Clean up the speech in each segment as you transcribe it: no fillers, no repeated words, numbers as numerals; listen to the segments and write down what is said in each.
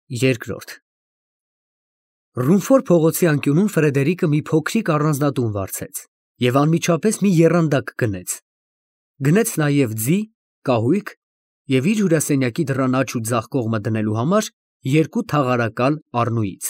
Երկրորդ Ռումֆոր փողոցի անկյունում Ֆրեդերիկը մի փոքրիկ առանձնատուն վարձեց և անմիջապես մի եռանդակ գնեց։ Գնեց նաև ձի, կահույք և իր հյուրասենյակի դռան աջ ու ձախ կողմը դնելու համար 2 թաղարակալ առնուից։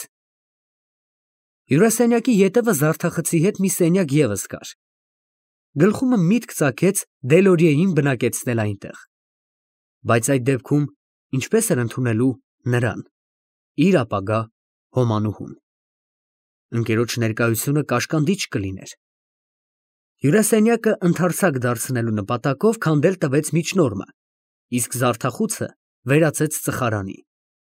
Հյուրասենյակի ետևը զարդախցի հետ մի սենյակ ևս կար։ Գլխումը միտք ծագեց Դելորիեին բնակեցնել այնտեղ։ Բայց այդ դեպքում ինչպես էր ընդունելու նրան, իր ապագա հոմանուհուն։ Ընկերոջ ներկայությունը կաշկանդիչ կլիներ։ Հյուրասենյակը ընդարձակ դարձնելու նպատակով քանդել տվեց միջնորմը, իսկ զարդախուցը վերածեց ծխարանի։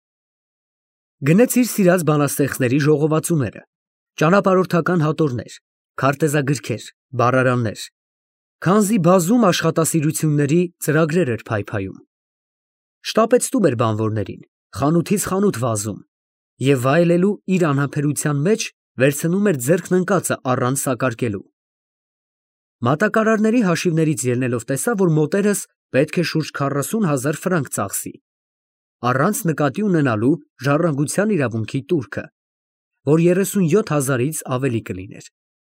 Գնեց իր սիրած բանաստեղծների ժողովածուները, ճանապարհորդական հատորներ, քարտեզագրքեր, բառարաններ, քանզի բազում աշխատասիրությունների ծրագրեր էր փայփայում։ Շտապեցնում էր բանվորներին, խանութից խանութ վազում և վայելելու իր անհամբերության մեջ վերցնում էր ձեռքն ընկածը առանց սակարկելու։ Մատակարարների հաշիվներից ելնելով տեսավ, որ մոտերս պետք է շուրջ 40,000 ֆրանկ ծախսի, առանց նկատի ունենալու ժառանգության իրավունքի տուրքը, որ 37,000-ից ավելի կլիներ։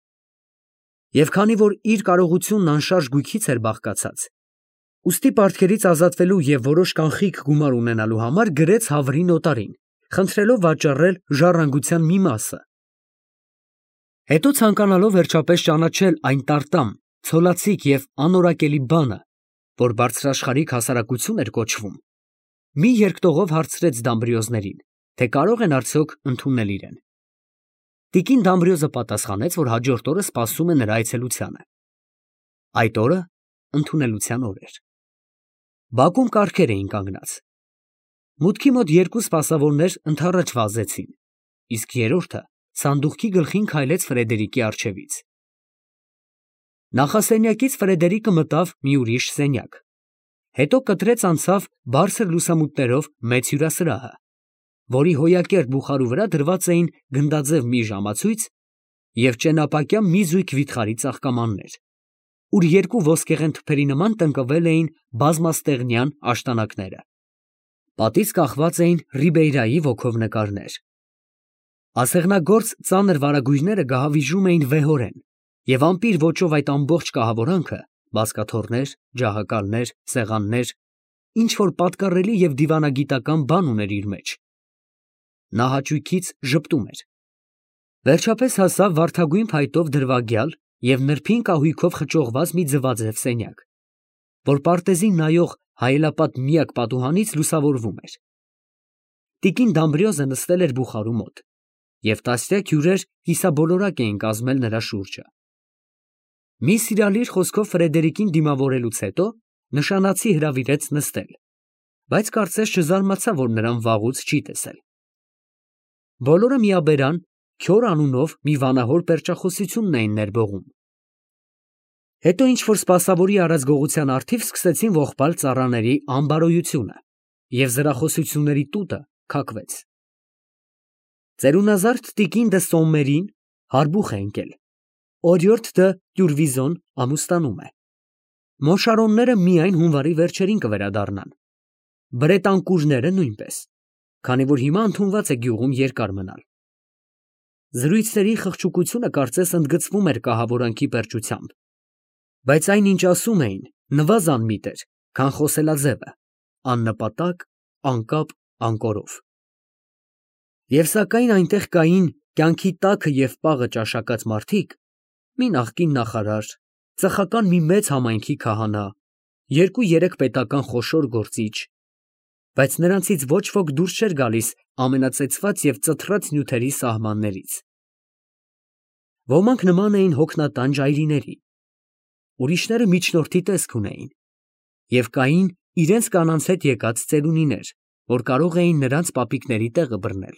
Եվ քանի որ իր կարողությունն անշարժ գույքից էր բաղկացած, ուստի պարտքերից ազատվելու և որոշ կանխիկ գումար ունենալու համար գրեց Հավրի նոտարին, խնդրելով վաճառել ժառանգության մի մասը։ Հետո ցանկանալով վերջապես ճանաչել այն տարտամ, ցոլացիկ և անորակելի բանը, որ բարձրաշխարհիկ հասարակություն էր կոչվում, մի երկտողով հարցրեց Դամբրիոզներին, թե կարող են արդյոք ընդունել իրեն։ Տիկին Դամբրիոզը պատասխանեց, որ հաջորդ օրը սպասում է նրա այցելությանը։ Այդ օրը ընդունելության օր էր։ Բակում կառքեր էին կանգնած։ Մուտքի մոտ 2 սպասավորներ ընդառաջ վազեցին, իսկ երրորդը սանդուղքի գլխին քայլեց Ֆրեդերիկի առջևից։ Նախասենյակից Ֆրեդերիկը մտավ մի ուրիշ սենյակ, հետո կտրեց անցավ բարձր լուսամուտներով մեծ հյուրասրահը, որի հոյակերտ բուխարու վրա դրված էին գնդաձև մի ժամացույց և ճենապակյա մի զույգ վիթխարի ծաղկամաններ, ուր 2 ոսկեղեն թփերի նման տնկվել էին բազմաստեղնյան աշտանակները։ Պատից կախված էին Ռիբեյրայի ոգով նկարներ։ Ասեղնագործ ծանր վարագույրները գահավիժում էին վեհորեն, և ամպիր ոճով այդ ամբողջ կահավորանքը, բազկաթոռներ, ջահակալներ, սեղաններ, ինչ-որ պատկառելի և դիվանագիտական բան ուներ իր մեջ։ Նա հաճույքից ժպտում էր։ Վերջապես հասավ վարդագույն փայտով դրվագյալ և նրբին կահույքով խճողված մի ձվաձև սենյակ, որ պարտեզին նայող հայելապատ միակ պատուհանից լուսավորվում էր։ Տիկին Դամբրիոզը նստել էր բուխարու մոտ, և տասնյակ հյուրեր կիսաբոլորակ էին կազմել նրա շուրջը։ Մի սիրալիր խոսքով Ֆրեդերիկին դիմավորելուց հետո նշանացի հրավիրեց նստել, բայց կարծես չզարմացավ, որ նրան վաղուց չի տեսել։ Բոլորը միաբերան Քյոր անունով մի վանահոր պերճախոսությունն էին ներբողում։ Հետո ինչ-որ սպասավորի արած գողության առթիվ սկսեցին ողբալ ծառաների անբարոյությունը, և զրախոսությունների տուտը քակվեց։ Ծերունազարդ տիկին դը Սոմմերին հարբուխ է ընկել, օրիորդ դը Տյուրվիզոն ամուսնանում է։ Մոշարոնները միայն հունվարի վերջերին կվերադառնան, բրետանկուրները նույնպես, քանի որ հիմա ընդունված է գյուղում երկար մնալ։ Զրույցների խղճուկությունը կարծես ընդգծվում էր կահավորանքի պերճությամբ, բայց այն, ինչ ասում էին, նվազ անմիտ էր, քան խոսելաձևը, աննպատակ, անկապ, անկորով։ Եվ սակայն այնտեղ կային կյանքի տաքը և պաղը ճաշակած մարդիկ, մի նախկին նախարար, ծխական մի մեծ համայնքի քահանա, 2-3 պետական խոշոր գործիչ, բայց նրանցից ոչ ոք դուրս չէր գալիս ամենածեծված և ծթրած նյութերի սահմաններից։ Ոմանք նման էին հոգնատան ժայռիների, ուրիշները միջնորդի տեսք ունեին, և կային իրենց կանանց հետ եկած ծերունիներ, որ կարող էին նրանց պապիկների տեղը բռնել։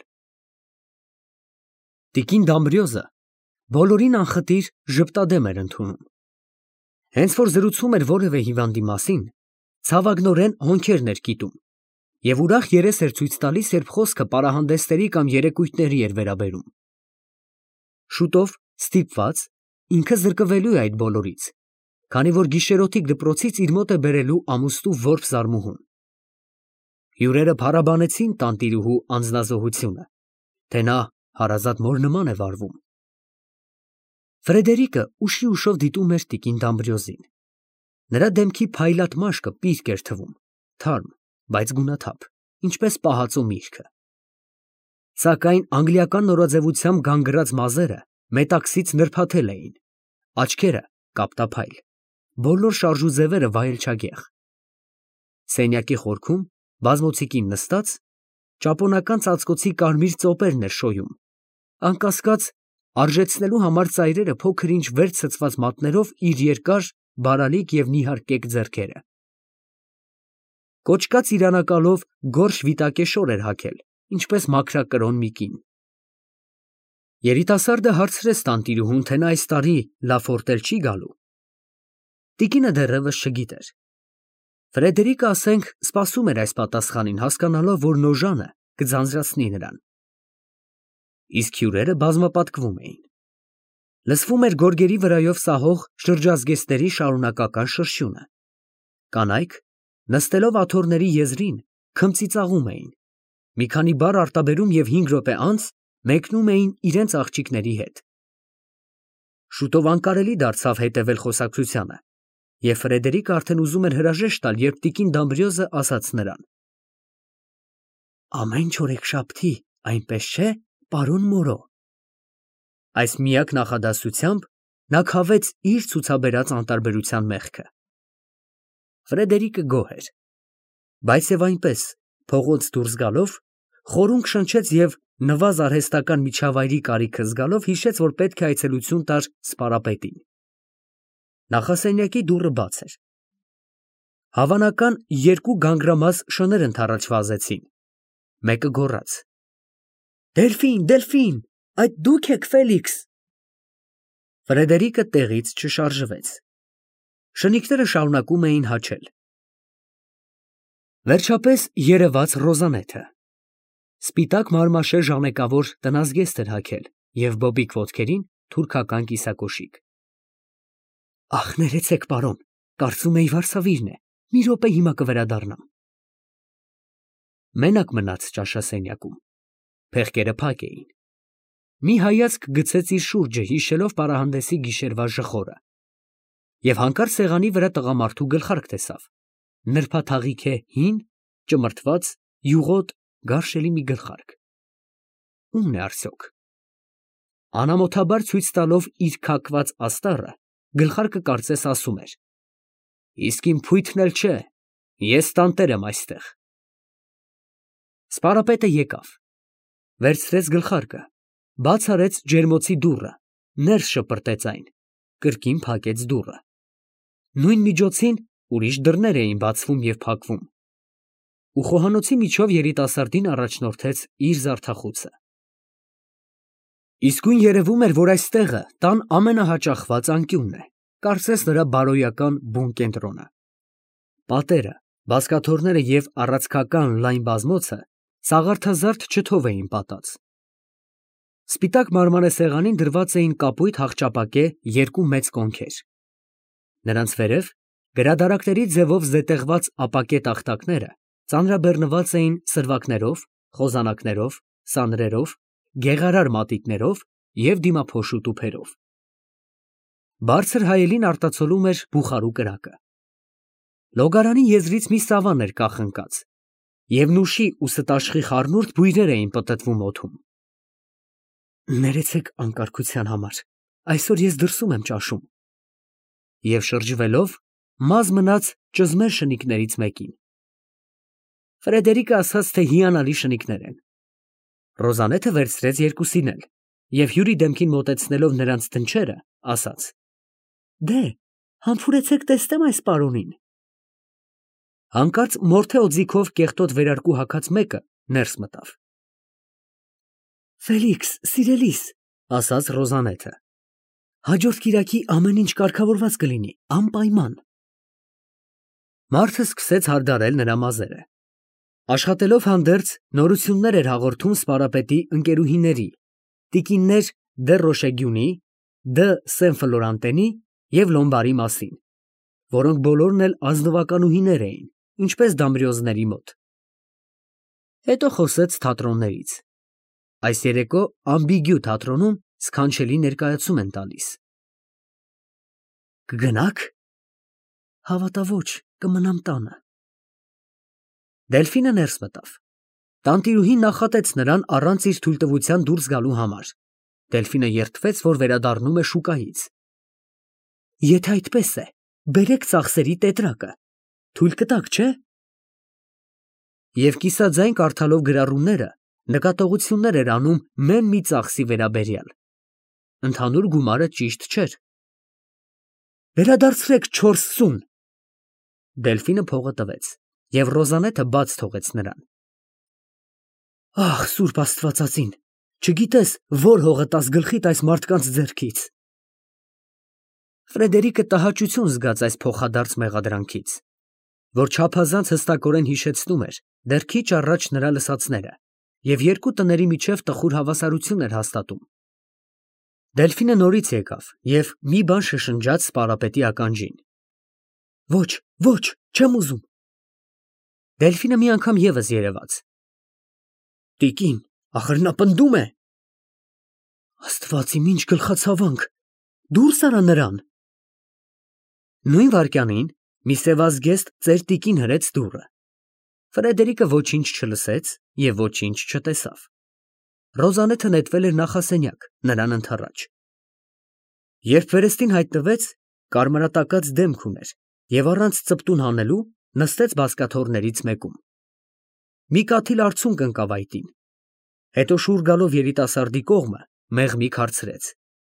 Տիկին Դամբրիոզը բոլորին անխտիր ժպտադեմ էր ընդունում։ Հենց որ զրուցում էր որևէ հիվանդի մասին, ցավագնորեն հոնքերն էր կիտում և ուրախ երես էր ցույց տալիս, երբ խոսքը պարահանդեսների կամ երեկույթների էր վերաբերում։ Շուտով, ստիպված, ինքը զրկվելու է այդ բոլորից, քանի որ գիշերօթիկ դպրոցից իր մոտ է բերելու ամուսնու որբ զարմուհուն։ Հյուրերը փառաբանեցին տանտիրուհու անձնազոհությունը, թե նա հարազատ մոր նման է վարվում։ Ֆրեդերիկը ուշի ուշով դիտում էր տիկին Դամբրիոզին։ Նրա դեմքի փայլատ մաշկը պիրկ էր թվում, թարմ, բայց գունաթափ, ինչպես պահածո միրգը։ Սակայն անգլիական նորաձևությամբ գանգռած մազերը մետաքսից նրբաթել էին, աչքերը կապտափայլ, բոլոր շարժուձևերը վայելչագեղ։ Սենյակի խորքում, բազմոցիկին նստած, ճապոնական ծածկոցի կարմիր ծոպերն էր շոյում, անկասկած արժեցնելու համար ծայրերը փոքր-ինչ վեր ցցված մատներով իր երկար, բարալիկ և նիհար կեկ ձեռքերը։ Կոճկած իրանակալով գորշ վիտակե շոր էր հագել, ինչպես մաքրակրոն մի կին։ Երիտասարդը հարցրեց տանտիրուհուն, թե նա այս տարի Լաֆորտել չի գալու։ Տիկինը դեռևս չգիտեր։ Ֆրեդերիկը, ասենք, սպասում էր այս պատասխանին, հասկանալով, որ Նոժանը կձանձրացնի նրան։ Իսկ հյուրերը բազմապատկվում էին։ Լսվում էր գորգերի վրայով սահող շրջազգեստների շարունակական շրշյունը։ Կանայք, նստելով աթոռների եզրին, քմծիծաղում էին։ Մի քանի բառ արտաբերում և 5 րոպե անց մեկնում էին իրենց աղջիկների հետ։ Շուտով անկարելի դարձավ հետևել խոսակցությանը, և Ֆրեդերիկը արդեն ուզում էր հրաժեշտ տալ, երբ տիկին Դամբրիոզը ասաց նրան. «Ամեն չորեքշաբթի, այնպես չէ, պարոն Մորո»։ Այս միակ նախադասությամբ նա քավեց իր ցուցաբերած անտարբերության մեղքը։ Ֆրեդերիկը գոհ էր, բայց և այնպես, փողոց դուրս գալով, խորունգ շնչեց և նվազ արհեստական միջավայրի կարիքը զգալով հիշեց, որ պետք է այցելություն տար սպարապետին։ Նախասենյակի դուռը բաց էր։ Հավանական 2 գանգրամազ շներ ընդառաջ վազեցին։ Մեկը գոռաց. «Դելֆին, Դելֆին, այդ դու՞ք եք, Ֆելիքս»։ Ֆրեդերիկը տեղից չշարժվեց։ Շնիկները շարունակում էին հաչել։ Վերջապես երևաց Ռոզանեթը։ Սպիտակ մարմաշե ժանեկավոր տնազգեստ էր հագել և բոբիկ ոտքերին թուրքական կիսակոշիկ։ Ախ, ներեցեք, պարոն, կարծում էի վարսավիրն է, մի րոպե հիմա կվերադառնամ։ Մենակ մնաց ճաշասենյակում։ Փեղկերը փակ էին։ Մի հայացք գցեց իր շուրջը, հիշելով պարահանդեսի գիշերվա ժխորը, և հանկարծ սեղանի վրա տղամարդու գլխարկ տեսավ։ Նրբաթաղիք է հին, ճմրթված, յուղոտ, գարշելի մի գլխարկ։ Ո՞ւմն է արդյոք։ Անամոթաբար ցույց տալով իր քաքված աստառը, գլխարկը կարծես ասում էր. «Իսկ իմ փույթն էլ չէ, ես տանտեր եմ այստեղ»։ Սպարապետը եկավ, վերցրեց գլխարկը, բաց արեց ջերմոցի դուռը, ներս շպրտեց այն, կրկին փակեց դուռը։ Նույն միջոցին ուրիշ դռներ էին բացվում և փակվում, ու խոհանոցի միջով երիտասարդին առաջնորդեց իր զարդախուցը։ Իսկույն երևում էր, որ այս տեղը տան ամենահաճախված անկյունն է, կարծես նրա բարոյական բուն կենտրոնը։ Պատերը, բազկաթոռները և առացքական լայն բազմոցը սաղարթազարդ չթով էին պատած։ Սպիտակ մարմարե սեղանին դրված էին կապույտ հախճապակե 2 մեծ կոնքեր։ Նրանց վերև գրադարակների ձևով զետեղված ապակե տախտակները ծանրաբեռնված էին սրվակներով, խոզանակներով, սանրերով, գեղարար մատիտներով և դիմափոշու տուփերով։ Բարձր հայելին արտացոլում էր բուխարու կրակը։ Լոգարանի եզրից մի սավան էր կախնկած, և նուշի ու ստաշխի խառնուրդ բույրեր էին պտտվում օդում։ Ներեցեք անկարգության համար, այսօր ես դրսում եմ ճաշում։ Եվ շրջվելով, մազ մնաց ճզմեր շնիկներից մեկին։ Ֆրեդերիկը ասաց, թե հիանալի շնիկներ են։ Ռոզանեթը վերցրեց երկուսին էլ և հյուրի դեմքին մոտեցնելով նրանց դնչերը, ասաց. Դե, համբուրեցեք տեսնեմ այս պարոնին։ Հանկարծ մորթե օձիքով կեղտոտ վերարկու հագած մեկը ներս մտավ։ Ֆելիքս, սիրելիս, ասաց Ռոզանեթը, հաջորդ կիրակի ամեն ինչ կարգավորված կլինի, անպայման։ Մարդը սկսեց հարդարել նրա մազերը։ Աշխատելով հանդերձ նորություններ էր հաղորդում սպարապետի ընկերուհիների, տիկիններ դե Ռոշեգյունի, դե Սեն֊Ֆլորանտենի և Լոմբարի մասին, որոնք բոլորն էլ ազնվականուհիներ էին, ինչպես Դամբրիոզների մոտ։ Հետո խոսեց թատրոններից։ Այս երեկո ամբիգյու թատրոնում սքանչելի ներկայացում են տալիս։ Կգնա՞ք։ Հավատա ոչ, կմնամ տանը։ Դելֆինը ներս մտավ։ Տանտիրուհին նախատեց նրան առանց իր թույլտվության դուրս գալու համար։ Դելֆինը երդվեց, որ վերադառնում է շուկայից։ Եթե այդպես է, բերեք ծախսերի տետրակը։ Թույլ կտաք, չէ՞։ Եվ կիսաձայն կարդալով գրառումները նկատողություններ էր անում մեն մի ծախսի վերաբերյալ։ Ընդհանուր գումարը ճիշտ չէր։ Վերադարձրեք 4 սուն։ Դելֆինը փողը տվեց, և Ռոզանեթը բաց թողեց նրան։ Ախ, Սուրբ Աստվածածին, չգիտես, որ հողը տաս գլխիդ այս մարդկանց ձեռքից։ Ֆրեդերիկը տհաճություն զգաց այս փոխադարձ մեղադրանքից, որ չափազանց հստակորեն հիշեցնում էր դեռ քիչ առաջ նրա լսածները և երկու տների միջև տխուր հավասարություն էր հաստատում։ Դելֆինը նորից եկավ և մի բան շշնջաց պարապետի ականջին։ Ոչ, ոչ, չեմ ուզում։ Դելֆինը մի անգամ ևս երևաց։ Տիկին, ախր նա պնդում է։ Աստված իմ, ինչ գլխացավանք, դուրս արա նրան։ Նույն վայրկյանին մի սևազգեստ ծեր տիկին հրեց դուռը։ Ֆրեդերիկը ոչինչ չլսեց և ոչինչ չտեսավ։ Ռոզանեթը նետվել էր նախասենյակ, նրան ընդառաջ։ Երբ վերստին հայտնվեց, կարմրատակած դեմք ուներ և առանց ծպտուն հանելու նստեց բազկաթոռներից մեկում։ Մի կաթիլ արցունք ընկավ այտին։ Հետո շուռ գալով երիտասարդի կողմը մեղմիկ հարցրեց.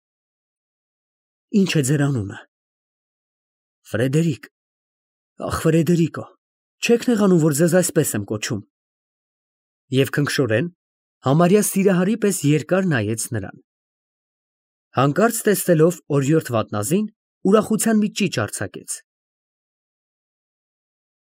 Ինչ է ձեր անունը։ Ֆրեդերիկ։ Ախ, Ֆրեդերիկո, չեք նեղանում, որ ձեզ այսպես եմ կոչում։ Եվ քնքշորեն համարյա սիրահարի պես երկար նայեց նրան։ Հանկարծ տեսնելով օրիորդ վատնազին, ուրախության մի ճիչ արձակեց։